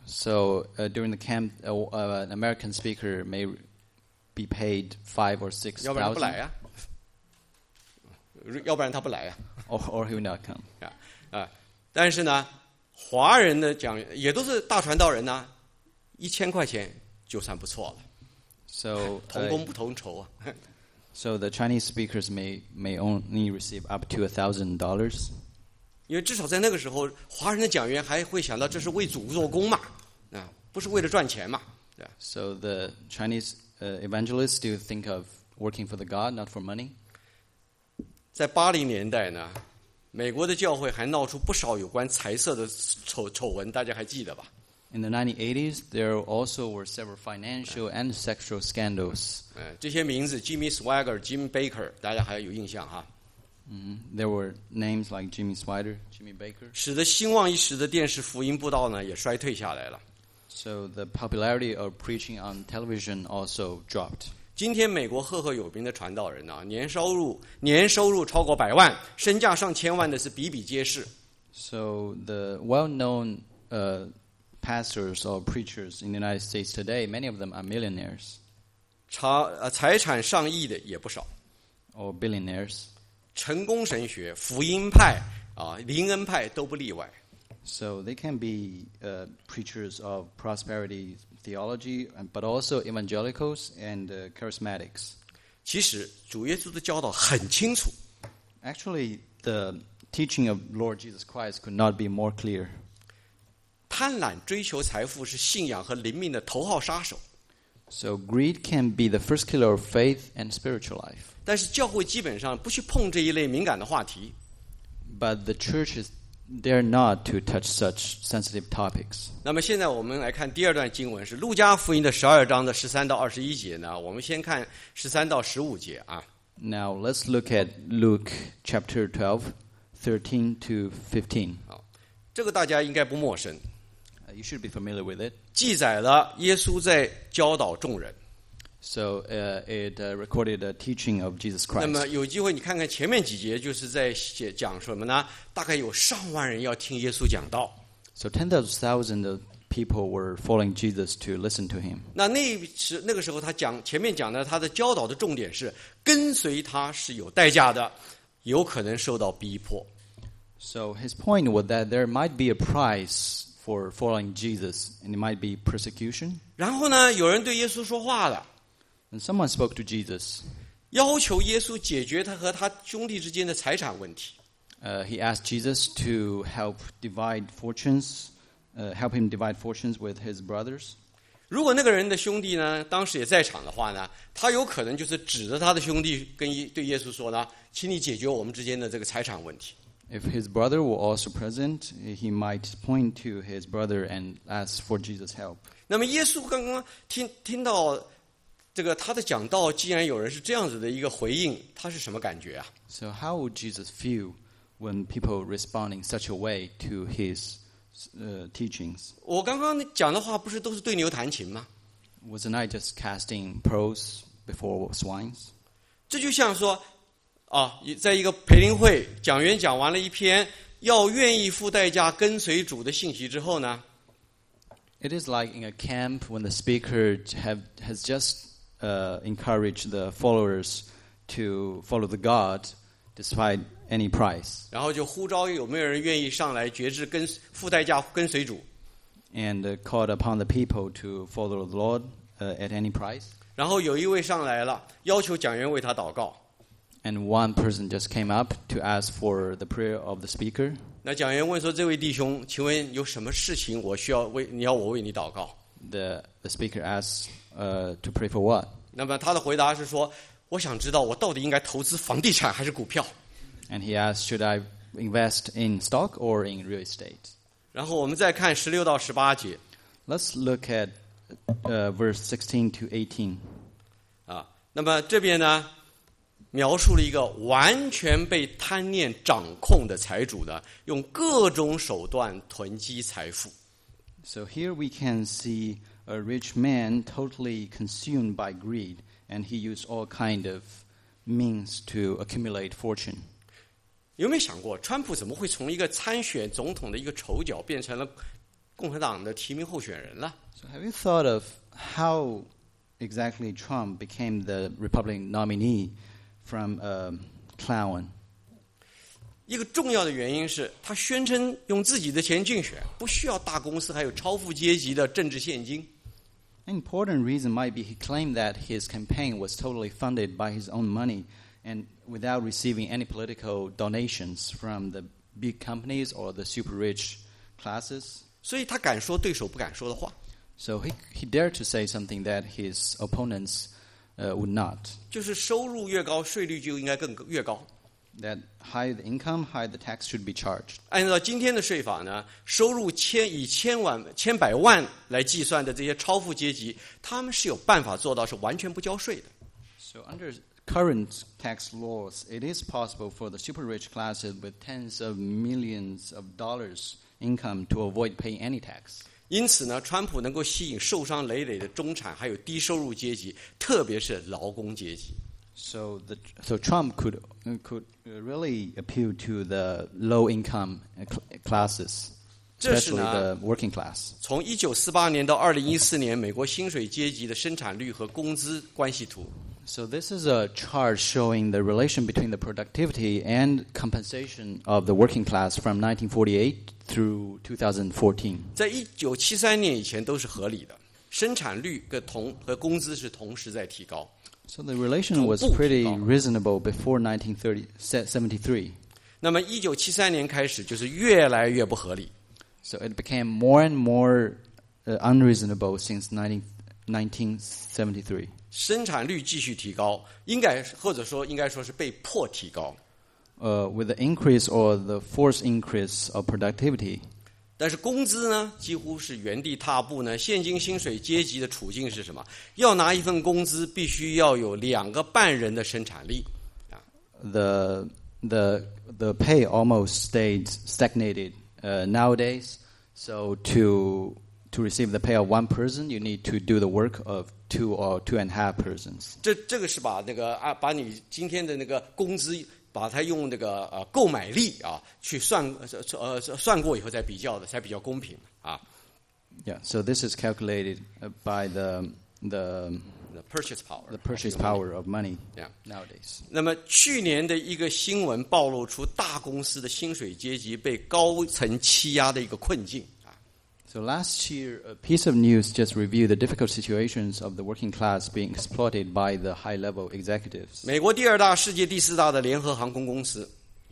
So uh, during the camp, uh, uh, an American speaker may be paid five or six 要不然他不 thousand, 来呀、要不然他不来呀、 or, or he will not come. 啊啊！但是呢，华人的讲员也都是大传道人呐、一千块钱就算不错了， So, 同 uh, 工不同酬啊。 so the Chinese speakers may may only receive up to a thousand dollars. 因为至少在那个时候，华人的讲员还会想到这是为主做工嘛，啊，不是为了赚钱嘛，对吧？ So the Chinese uh, evangelists do think of working for the God, not for money. 在八零年代呢，美国的教会还闹出不少有关财色的丑丑闻，大家还记得吧？ In the nineteen eighties, there also were several financial and sexual scandals. 嗯，这些名字 Jimmy Swaggart、Jim Baker，大家还有印象哈？ Mm, there were names like Jimmy Swider, Jimmy Baker. 使得兴旺一时的电视福音布道呢，也衰退下来了。 So the popularity of preaching on television also dropped. 今天美国赫赫有名的传道人啊，年收入年收入超过百万，身价上千万的是比比皆是。 So the well-known uh, pastors or preachers in the United States today, many of them are millionaires 财呃财产上亿的也不少。 or billionaires. 成功神学、福音派啊、灵恩派都不例外。 So they can be uh, preachers of prosperity theology, but also evangelicals and uh, charismatics. 其实主耶稣的教导很清楚， Actually, the teaching of Lord Jesus Christ could not be more clear. 贪婪追求财富是信仰和灵命的头号杀手。 So greed can be the first killer of faith and spiritual life. 但是教会基本上不去碰这一类敏感的话题。 But the church is dare not to touch such sensitive topics. 那么现在我们来看第二段经文，是路加福音的十二章的十三到二十一节呢。我们先看十三到十五节啊。 Now let's look at Luke chapter twelve, thirteen to fifteen. 好，这个大家应该不陌生。 Uh, you should be familiar with it. 记载了耶稣在教导众人。 So uh, it uh, recorded a teaching of Jesus 那 Christ. 么有机会你看看前面几节，就是在写讲什么呢？大概有上万人要听耶稣讲道。 So ten thousand of people were following Jesus to listen to him. 那那时那个时候他讲前面讲的他的教导的重点是跟随他是有代价的，有可能受到逼迫。 So his point was that there might be a price for following Jesus, and it might be persecution. 然后呢，有人对耶稣说话了。 And someone spoke to Jesus. 要求耶稣解决他和他兄弟之间的财产问题。 Uh, he asked Jesus to help divide fortunes, uh, help him divide fortunes with his brothers. 如果那个人的兄弟呢，当时也在场的话呢，他有可能就是指着他的兄弟跟耶对耶稣说呢，请你解决我们之间的这个财产问题。 If his brother were also present, he might point to his brother and ask for Jesus' help. 那么耶稣刚刚听听到这个他的讲道，既然有人是这样子的一个回应，他是什么感觉啊？ So how would Jesus feel when people respond in such a way to his uh, teachings? 我刚刚讲的话不是都是对牛弹琴吗？ Wasn't I just casting pearls before swines? 这就像说啊，在一个培灵会，讲员讲完了一篇要愿意付代价跟随主的信息之后呢， It is like in a camp when the speaker have, has just uh, encouraged the followers to follow the God despite any price. 然后就呼召有没有人愿意上来决志跟付代价跟随主。 And uh, called upon the people to follow the Lord uh, at any price. 然后有一位上来了，要求讲员为他祷告。 And one person just came up to ask for the prayer of the speaker. 那讲员问说：“这位弟兄，请问有什么事情我需要为你要我为你祷告？” The, the speaker asked uh, to pray for what? 那么他的回答是说：“我想知道我到底应该投资房地产还是股票。” And he asked, should I invest in stock or in real estate? 然后我们再看十六到十八节。 Let's look at uh, verse sixteen to eighteen. 啊，那么这边呢，描述了一个完全被贪念掌控的财主呢，用各种手段囤积财富。 So here we can see a rich man totally consumed by greed, and he used all kind of means to accumulate fortune. 有没有想过，川普怎么会从一个参选总统的一个丑角，变成了共和党的提名候选人了？ So have you thought of how exactly Trump became the Republican nominee from a clown? 一个重要的原因是他宣称用自己的钱竞选，不需要大公司还有超富阶级的政治现金。 An important reason might be he claimed that his campaign was totally funded by his own money and without receiving any political donations from the big companies or the super rich classes. 所以他敢说对手不敢说的话， So he, he dared to say something that his opponents uh, would not. 就是收入越高，税率就应该更越高。 That higher the income, higher the tax should be charged. 按照今天的税法呢，收入千以千万、千百万来计算的这些超富阶级，他们是有办法做到是完全不交税的。 So under current tax laws, it is possible for the super rich classes with tens of millions of dollars income to avoid paying any tax. 因此呢，川普能够吸引受伤累累的中产还有低收入阶级，特别是劳工阶级。 So the so Trump could could really appeal to the low income classes, 这是 especially 呢 the working class. 从一九四八年到二零一四年，美国薪水阶级的生产率和工资关系图。 So this is a chart showing the relation between the productivity and compensation of the working class from nineteen forty-eight through two thousand fourteen. 在一九七三年以前都是合理的，生产率跟同和工资是同时在提高。 So the relation was pretty reasonable before nineteen seventy-three. 那么一九七三年开始就是越来越不合理。 So it became more and more uh, unreasonable since nineteen seventy-three. 生产率继续提高，应该或者说应该说是被迫提高。 Uh, with the increase or the forced increase of productivity. 但是工资呢，几乎是原地踏步呢。现今薪水阶级的处境是什么？要拿一份工资，必须要有两个半人的生产力。 The the the pay almost stayed stagnated uh, nowadays. So to to receive the pay of one person, you need to do the work of two or two and a half persons. 这这个是把那个啊，把你今天的那个工资，把它用那个呃购买力啊去算呃算过以后再比较的，才比较公平啊。 Yeah. So this is calculated by the the the purchase power. The purchase power of money. Yeah. Nowadays. 那么去年的一个新闻暴露出大公司的薪水阶级被高层欺压的一个困境。 So last year, a piece of news just reviewed the difficult situations of the working class being exploited by the high-level executives. 美国第二大、世界第四大的联合航空公司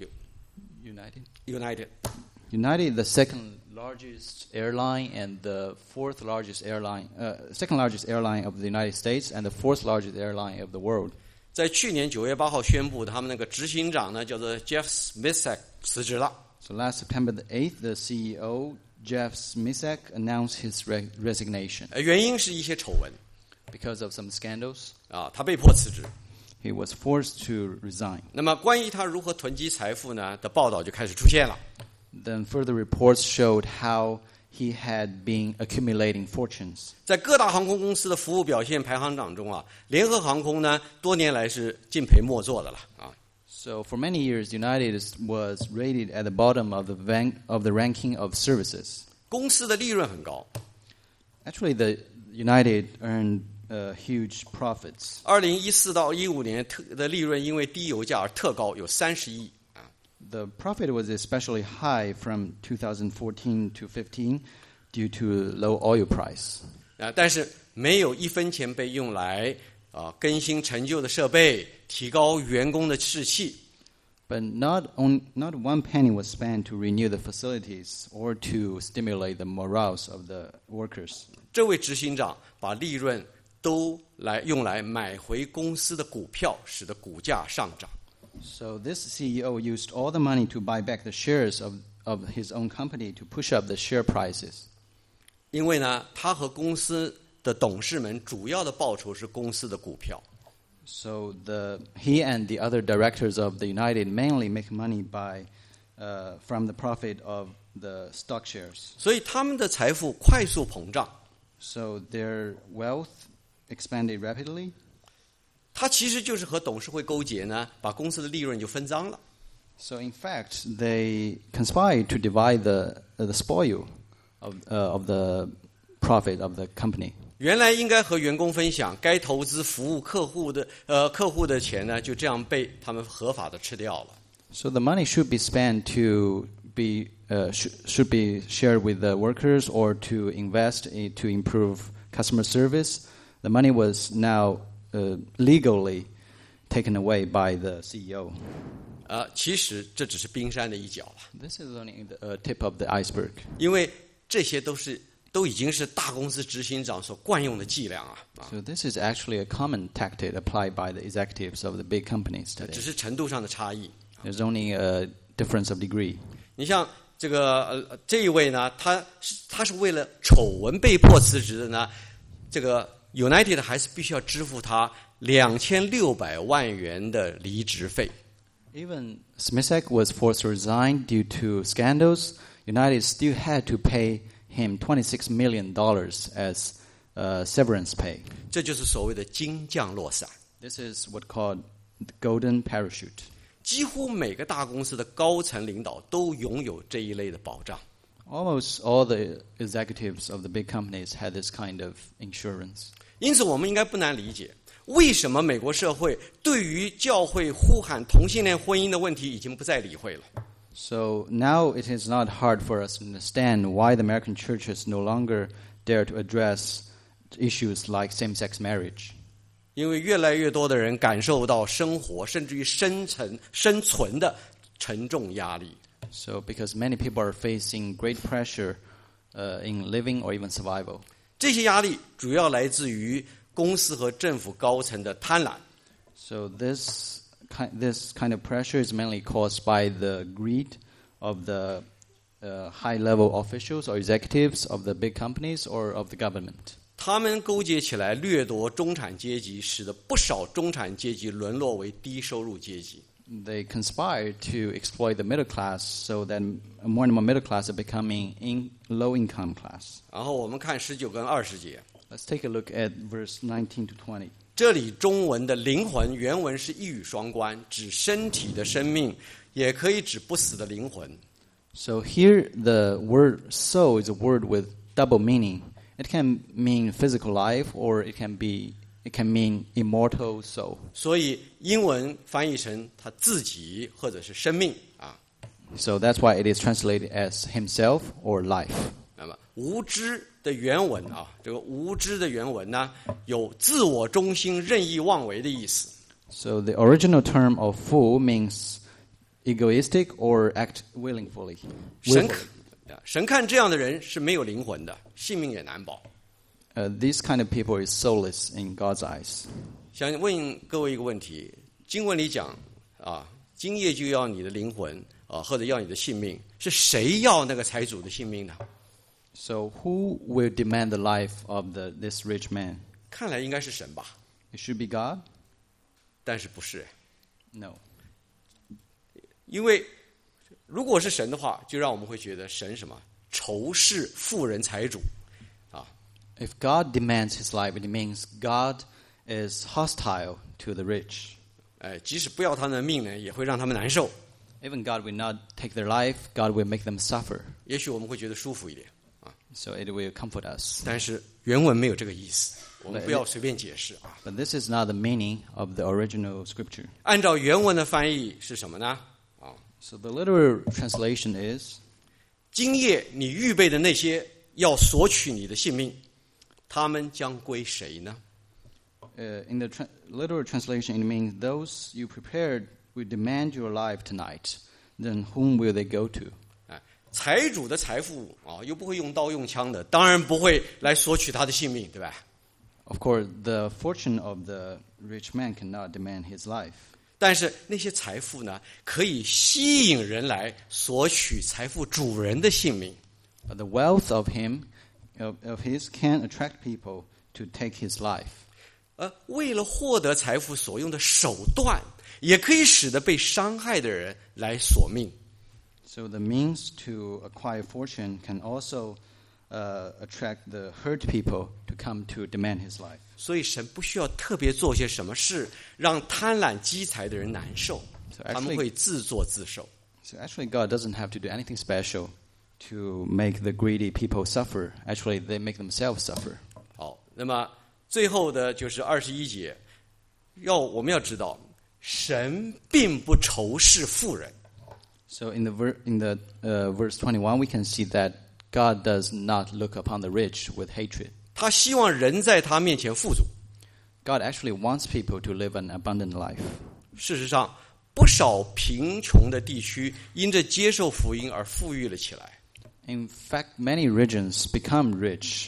United. United. United, the second largest airline and the fourth largest airline, uh, second largest airline of the United States and the fourth largest airline of the world. 在去年九月八号宣布，他们那个执行长呢叫做 Jeff Smisek 辞职了。 So last September the eighth, the C E O Jeff Smisek announced his re- resignation. 原因是一些丑闻 because of some scandals. 啊，他被迫辞职。 He was forced to resign. 那么关于他如何囤积财富呢的报道就开始出现了。 Then further reports showed how he had been accumulating fortunes. 在各大航空公司的服务表现排行榜中啊，联合航空呢多年来是敬陪末座的了啊。 So for many years, United was rated at the bottom of the van, of the ranking of services. 公司的利润很高。 Actually, the United earned uh, huge profits. 二零一四到一五年特的利润因为低油价而特高，有三十亿。 The profit was especially high from twenty fourteen to fifteen due to low oil price. 啊，但是没有一分钱被用来啊更新陈旧的设备，提高员工的士气。 But not on, not one penny was spent to renew the facilities or to stimulate the morals of the workers. 这位执行长把利润都来用来买回公司的股票，使得股价上涨。 So this C E O used all the money to buy back the shares of, of his own company to push up the share prices. 因为呢，他和公司的董事们主要的报酬是公司的股票。 So the he and the other directors of the United mainly make money by uh, from the profit of the stock shares. 所以他们的财富快速膨胀。 So their wealth expanded rapidly. 他其实就是和董事会勾结呢，把公司的利润就分赃了。 So in fact, they conspired to divide the uh, the spoil of uh, of the profit of the company. 原来应该和员工分享，该投资服务客户的呃客户的钱呢，就这样被他们合法的吃掉了。 So the money should be spent to be uh, sh- should be shared with the workers or to invest in, to improve customer service. The money was now uh, legally taken away by the C E O. 呃，其实这只是冰山的一角了。 This is only the uh, tip of the iceberg. 因为这些都是都已经是大公司执行长所惯用的伎俩啊。 So this is actually a common tactic applied by the executives of the big companies today. 只是程度上的差异。 There's only a difference of degree. 你像这个呃这一位呢，他他是为了丑闻被迫辞职的呢，这个 United 还是必须要支付他两千六百万元的离职费。 Even Smisek was forced to resign due to scandals. United still had to pay him twenty-six million dollars as uh, severance pay. 这就是所谓的金降落伞。 This is what called the golden parachute. 几乎每个大公司的高层领导都拥有这一类的保障。 Almost all the executives of the big companies had this kind of insurance. 因此，我们应该不难理解，为什么美国社会对于教会呼喊同性恋婚姻的问题已经不再理会了。 So now it is not hard for us to understand why the American churches no longer dare to address issues like same-sex marriage. 因为越来越多的人感受到生活甚至于生存生存的沉重压力。 So, because many people are facing great pressure uh, in living or even survival. 这些压力主要来自于公司和政府高层的贪婪。 So, this kind, this kind of pressure is mainly caused by the greed of the uh, high-level officials or executives of the big companies or of the government. 他们勾结起来掠夺中产阶级，使得不少中产阶级沦落为低收入阶级。 They conspire to exploit the middle class so that more and more middle class are becoming in low-income class. 然后我们看十九跟二十节， Let's take a look at verse nineteen to twenty. 这里中文的灵魂原文是一语双关，指身体的生命，也可以指不死的灵魂。 So here the word soul is a word with double meaning. It can mean physical life or it can be it can mean immortal soul. 所以英文翻译成他自己或者是生命啊。 So that's why it is translated as himself or life. 那么无知的原文啊，这个无知的原文呢，有自我中心、任意妄为的意思。 So the original term of fool means egoistic or act willingly. 神看神看这样的人是没有灵魂的，性命也难保。 Uh, this kind of people is soulless in God's eyes. 想问各位一个问题：经文里讲啊，今夜就要你的灵魂啊，或者要你的性命，是谁要那个财主的性命呢？ So who will demand the life of the, this rich man? 看来应该是神吧， It should be God? 但是不是？ No. 因为如果是神的话，就让我们会觉得神什么仇视富人财主啊。 If God demands his life, it means God is hostile to the rich. 哎，即使不要他们的命呢，也会让他们难受。 Even God will not take their life, God will make them suffer. 也许我们会觉得舒服一点， So it will comfort us. 但是原文没有这个意思，我们不要随便解释啊。 But this is not the meaning of the original scripture. 按照原文的翻译是什么呢？啊， So the literal translation is, 今夜你预备的那些要索取你的性命，他们将归谁呢？ uh, in the tra- literal translation, it means those you prepared will demand your life tonight. Then whom will they go to? 哎，财主的财富啊，又不会用刀用枪的，当然不会来索取他的性命，对吧？ Of course, the fortune of the rich man cannot demand his life. 但是那些财富呢，可以吸引人来索取财富主人的性命。 But the wealth of him, of, of his, can attract people to take his life. 而为了获得财富所用的手段，也可以使得被伤害的人来索命。 So the means to acquire fortune can also uh, attract the hurt people to come to demand his life. 所以神不需要特别做些什么事，让贪婪积财的人难受， So 他们 actually, 会自作自受。 so actually, God doesn't have to do anything special to make the greedy people suffer. Actually, they make themselves suffer. 好，那么最后的就是二十一节，要我们要知道，神并不仇视富人。 So in the ver- in the uh, verse twenty-one, we can see that God does not look upon the rich with hatred. 他希望人在他面前富足。 God actually wants people to live an abundant life. 事实上，不少贫穷的地区因着接受福音而富裕了起来。 In fact, many regions become rich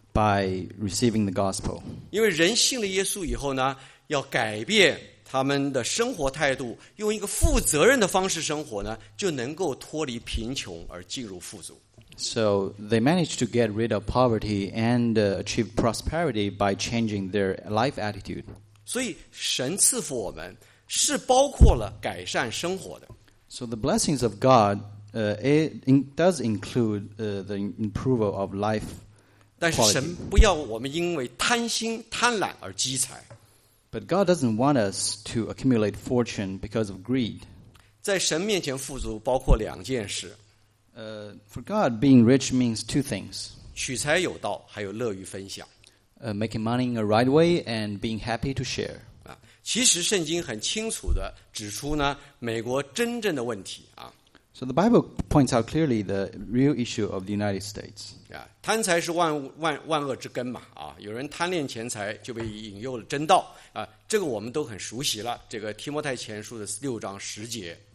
by receiving the gospel. 因为人信了耶稣以后呢，要改变他们的生活态度，用一个负责任的方式生活呢，就能够脱离贫穷而进入富足。 So they managed to get rid of poverty and uh, achieve prosperity by changing their life attitude. 所以神赐福我们是包括了改善生活的。 So the blessings of God uh, it in, does include uh, the improval of life 但是 quality. 神不要我们因为贪心贪婪而积财。 But God doesn't want us to accumulate fortune because of greed. 在神面前富足包括两件事： Uh, for God, being rich means two things. 取财有道，还有乐于分享。 Uh, making money in a right way and being happy to share. 啊，其实圣经很清楚地指出呢，美国真正的问题啊 So the Bible points out clearly the real issue of the United States. 啊，贪财是万物万万恶之根嘛啊，有人贪恋钱财就被引诱了真道啊，这个我们都很熟悉了。这个提摩太前书的六章十节。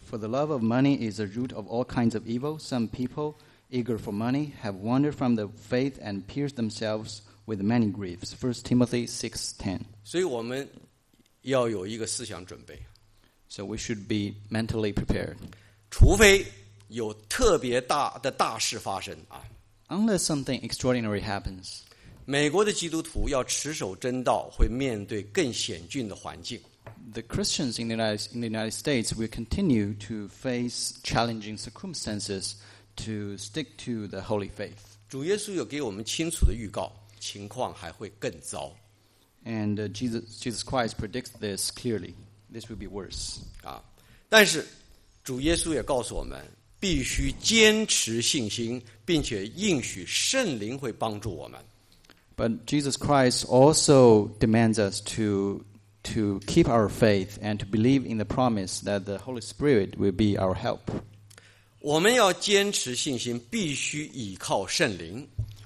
For the love of money is the root of all kinds of evil. Some people, eager for money, have wandered from the faith and pierced themselves with many griefs. First Timothy six ten. 所以我们要有一个思想准备， So we should be mentally prepared. 除非有特别大的大事发生啊。 Unless something extraordinary happens, 美国的基督徒要持守真道，会面对更险峻的环境。 the Christians in the United, in the United States will continue to face challenging circumstances to stick to the holy faith. 主耶稣有给我们清楚的预告，情况还会更糟 And uh, Jesus, Jesus Christ predicts this clearly. This will be worse. 啊。但是主耶稣也告诉我们，必须坚持信心，并且应许圣灵会帮助我们。 But Jesus Christ also demands us to, to keep our faith and to believe in the promise that the Holy Spirit will be our help. 我们要坚持信心，必须倚靠圣灵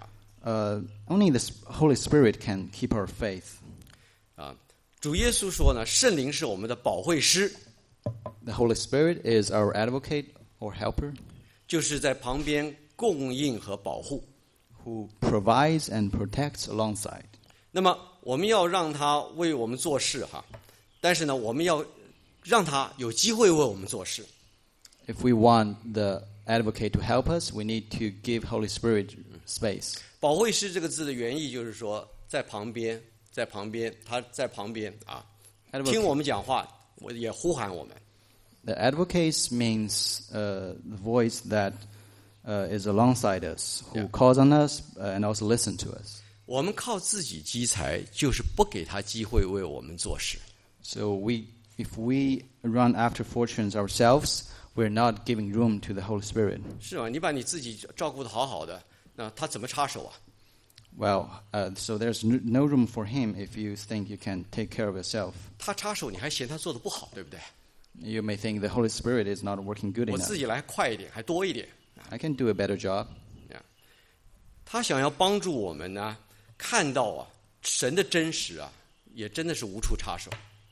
Uh, only the Holy Spirit can keep our faith. 啊。主耶稣说呢，圣灵是我们的保惠师， The Holy Spirit is our advocate or helper 就是在旁边供应和保护。 who provides and protects alongside. 那么我们要让他为我们做事哈，但是呢，我们要让他有机会为我们做事。 If we want the advocate to help us, we need to give Holy Spirit space. 保惠师这个字的原意就是说，在旁边，在旁边，他在旁边啊， Advocate. 听我们讲话，我也呼喊我们。 The advocates means uh, the voice that uh, is alongside us, who Yeah. calls on us uh, and also listen to us. 我们靠自己积财，就是不给他机会为我们做事。 So we, if we run after fortunes ourselves, we're not giving room to the Holy Spirit. 是吗？你把你自己照顾得好好的，那他怎么插手啊？ Well, uh, so there's no, no room for him if you think you can take care of yourself. 他插手，你还嫌他做得不好，对不对？ You may think the Holy Spirit is not working good 我 enough. 自己来快一点，还多一点。 I can do a better job. 他想要帮助我们呢，看到啊，神的真实啊，也真的是无处插手。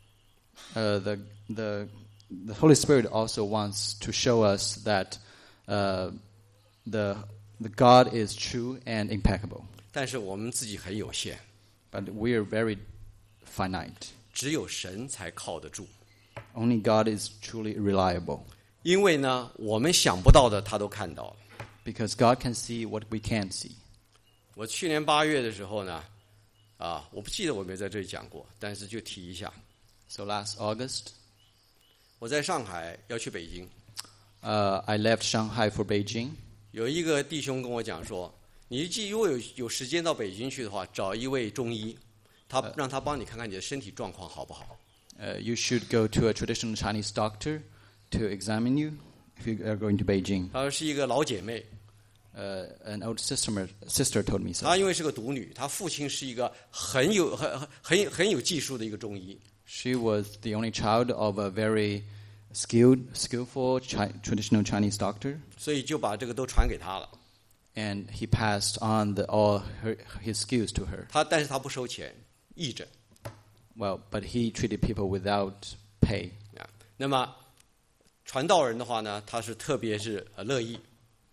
Uh, the the the Holy Spirit also wants to show us that uh, the the God is true and impeccable, 但是我们自己很有限， but we are very finite. 只有神才靠得住。 Only God is truly reliable, 因为呢，我们想不到的他都看到了。 because God can see what we can't see. 我去年八月的时候呢，啊，我不记得我有没有在这里讲过，但是就提一下， So last August, 我在上海要去北京， uh, I left Shanghai for Beijing. 有一个弟兄跟我讲说，你既如果有有时间到北京去的话，找一位中医，他让他帮你看看你的身体状况好不好。 Uh, you should go to a traditional Chinese doctor to examine you if you are going to Beijing. 她是一个老姐妹， Uh, an old sister sister told me so. 她因为是个独女，她父亲是一个很有很很很很有技术的一个中医。 She was the only child of a very skilled, skillful chi- traditional Chinese doctor, 所以就把这个都传给她了。 and he passed on the, all her, his skills to her. 她但是她不收钱，义诊 Well, but he treated people without pay. 啊。那么传道人的话呢，他是特别是呃乐意。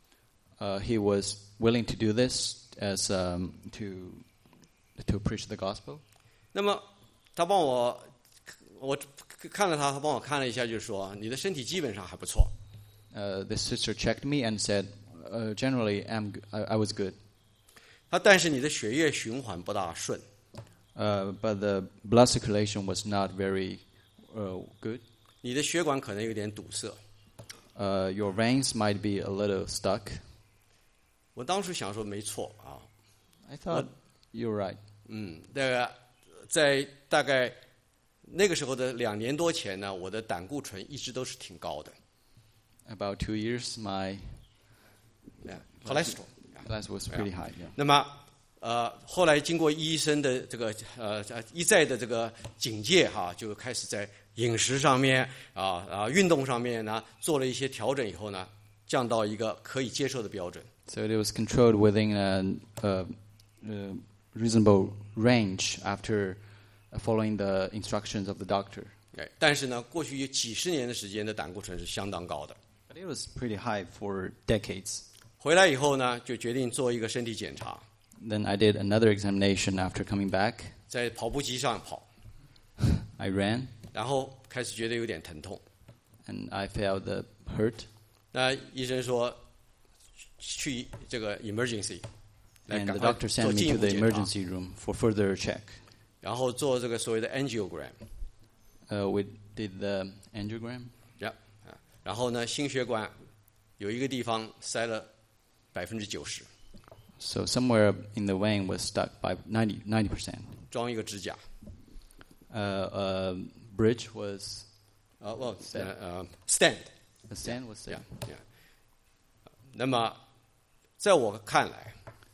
Uh, he was willing to do this as um, to to preach the gospel. 那么他帮我，我看了他，他帮我看了一下，就说你的身体基本上还不错。 Uh, the sister checked me and said, uh, "Generally, I'm, g- I, I was good, 他但是你的血液循环不大顺， uh, but the blood circulation was not very uh, good. 你的血管可能有点堵塞。 Uh, your veins might be a little stuck." 我当时想说没错啊， I thought you're right. 嗯，那个在大概那个时候的两年多前呢，我的胆固醇一直都是挺高的。 About two years, my Yeah, cholesterol. cholesterol was pretty high. Yeah. 那么，呃，后来经过医生的这个呃呃一再的这个警戒哈，就开始在饮食上面啊啊运动上面呢做了一些调整以后呢，降到一个可以接受的标准。 So it was controlled within a, a, a reasonable range after following the instructions of the doctor. 哎，但是呢，过去有几十年的时间的胆固醇是相当高的。 But it was pretty high for decades. 回来以后呢，就决定做一个身体检查， Then I did another examination after coming back. 在跑步机上跑， I ran 然后开始觉得有点疼痛。 and I felt the hurt. 那医生说去这个 emergency 来 And 赶 the 快 doctor 做 sent 进 me 一 to 步 the 检查， emergency room for further check. 然后做这个所谓的 angiogram， Uh, we did the angiogram. 呀，啊然后呢，心血管有一个地方塞了百分之九十， So somewhere in the vein was stuck by ninety, ninety percent. 装一个支架， Uh, a bridge was, 呃，哦，呃呃 stand， a stand was 呀 there. 呀。那么，在我看来，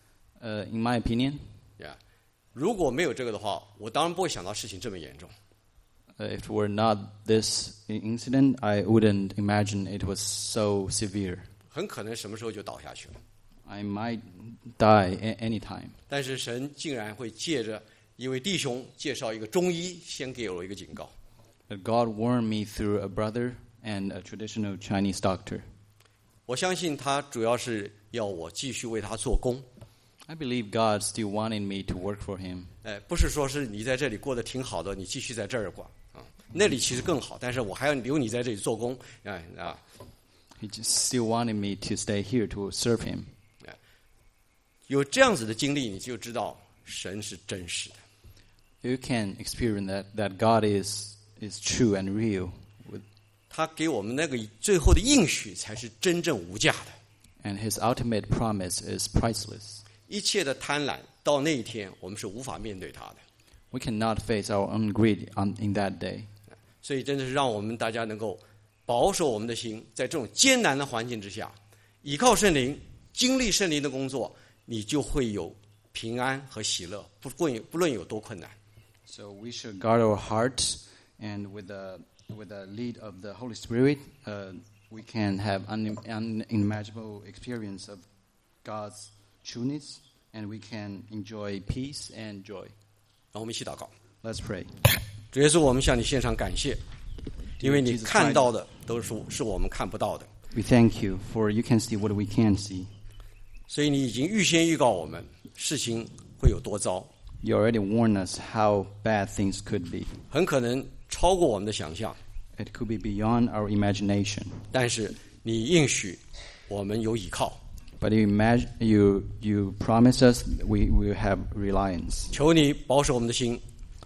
Uh, in my opinion, 呀，如果没有这个的话，我当然不会想到事情这么严重。 uh, if it were not this i- incident, I wouldn't imagine it was so severe. 很可能什么时候就倒下去了。 I might die a- any time. 但是神竟然会借着一位弟兄介绍一个中医，先给我一个警告。 But God warned me through a brother and a traditional Chinese doctor. 我相信他主要是要我继续为他做工， I believe God still wanted me to work for him. 哎，不是说是你在这里过得挺好的，你继续在这儿管啊，那里其实更好，但是我还要留你在这里做工，哎啊， He just still wanted me to stay here to serve him. 有这样子的经历，你就知道神是真实的。 You can experience that, that God is, is true and real. With, 他给我们那个最后的应许才是真正无价的， and his ultimate promise is priceless. 一切的贪婪到那一天，我们是无法面对它的。 We cannot face our own greed on, in that day. 所以真的是让我们大家能够保守我们的心，在这种艰难的环境之下，依靠圣灵，经历圣灵的工作，你就会有平安和喜乐，不论不论有多困难。 So we should guard our hearts, and with the, with the lead of the Holy Spirit, uh, we can have un, unimaginable experience of God's trueness, and we can enjoy peace and joy. 让我们一起祷告。 Let's pray. 主耶稣，我们向你献上感谢，因为你 Jesus 看到的都是是我们看不到的， We thank you for you can see what we can't see. 所以你已经预先预告我们事情会有多糟， You already warned us how bad things could be. 很可能超过我们的想象。 It could be beyond our imagination. 但是你应许我们有依靠， But you imagine, you you promise us we will have reliance. 求你保守我们的心，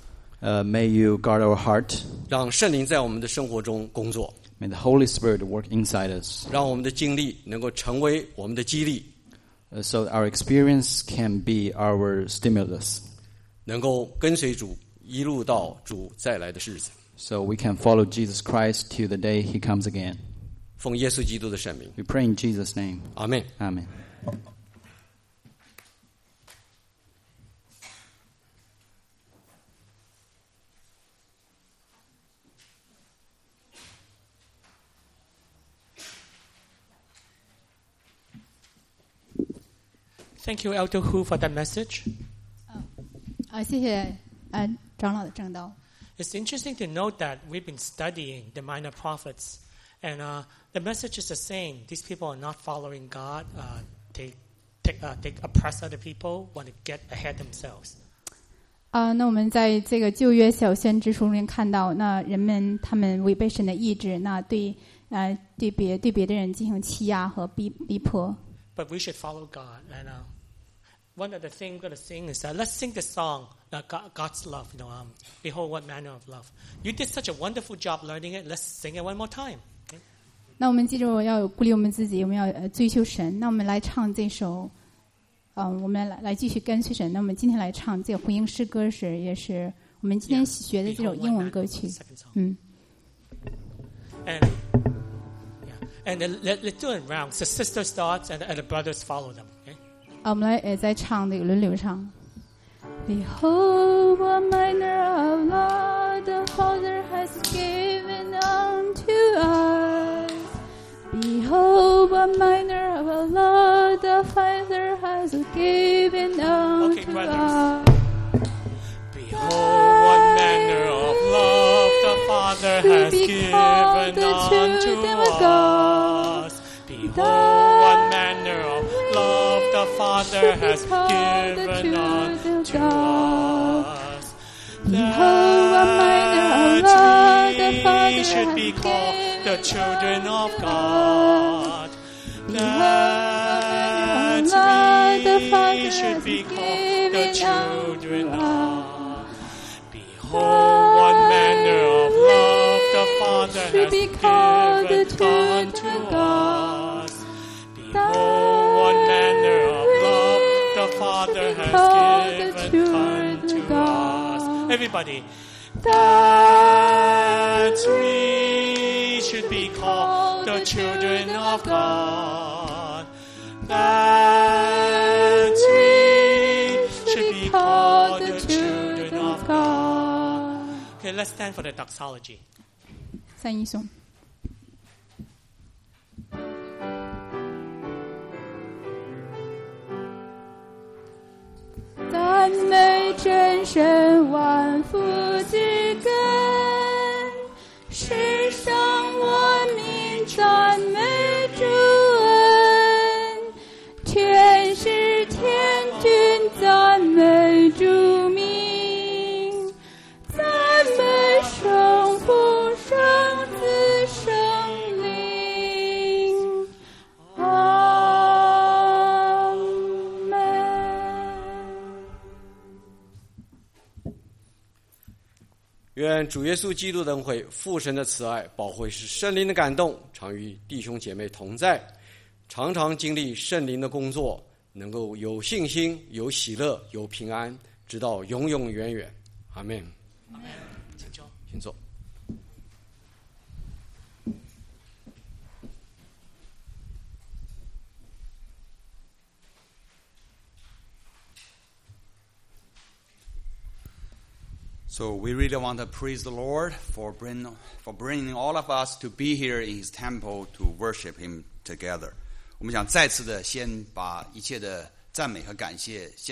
Uh, may you guard our heart. 让圣灵在我们的生活中工作， May the Holy Spirit work inside us, 让我们的经历能够成为我们的激励， uh, so that our experience can be our stimulus, 能够跟随主一路到主再来的日子。 so we can follow Jesus Christ till the day He comes again. 奉耶稣基督的圣名， We pray in Jesus' name. 阿门。 Amen. Thank you, Elder Hu, for that message. 啊，谢谢呃长老的正道。 It's interesting to note that we've been studying the minor prophets, and uh, the message is the same. These people are not following God. Uh, they take, uh, they oppress other people, want to get ahead themselves. 啊，那我们在这个旧约小先知书里面看到，那人们他们违背神的意志，那对呃对别对别的人进行欺压和逼逼迫。 But we should follow God. And uh, one of the things we're going to sing is that let's sing the song, uh, God, God's love. You know, um, behold what manner of love. You did such a wonderful job learning it. Let's sing it one more time. Okay? 那我们记住要鼓励我们自己，我们要呃追求神。那我们来唱这首，嗯、我们来来继续跟随神。那我们今天来唱这个回应诗歌时，也是我们今天学的这首 Behold 英 what 文 manner 歌 of 曲 love, second song. 嗯。 And yeah, and uh, let, let's do it round. So sister starts, and, and the brothers follow them. Okay? 啊，我们来呃再唱这个轮流唱。Behold, what manner of love the Father has given unto us. Behold, what manner of love the Father has given unto Okay, brothers. us. Behold, what manner of love the Father Father has given unto us. Behold, what manner of love the Father has given unto us. That we should be called the children of God. That we should be called the children of God. Behold, what manner of love the Father has given unto us. Behold, what manner of love the Father has given unto us. Everybody. That we should be called the children of God. That we should be called the children of God. Okay, let's stand for the doxology. 三一颂。赞美真神万福之根，世上万民赞美主恩，天使天君赞美主名，赞美圣父圣子圣灵。阿门。 愿主耶稣基督的恩惠、父神的慈爱、保惠师圣灵的感动，常与弟兄姐妹同在，常常经历圣灵的工作，能够有信心、有喜乐、有平安，直到永永远远。阿们。 阿门。请坐。 请坐。 So we really want to praise the Lord for bring, for bringing all of us to be here in His temple to worship Him together. 我们想再次的先把一切的赞美和感谢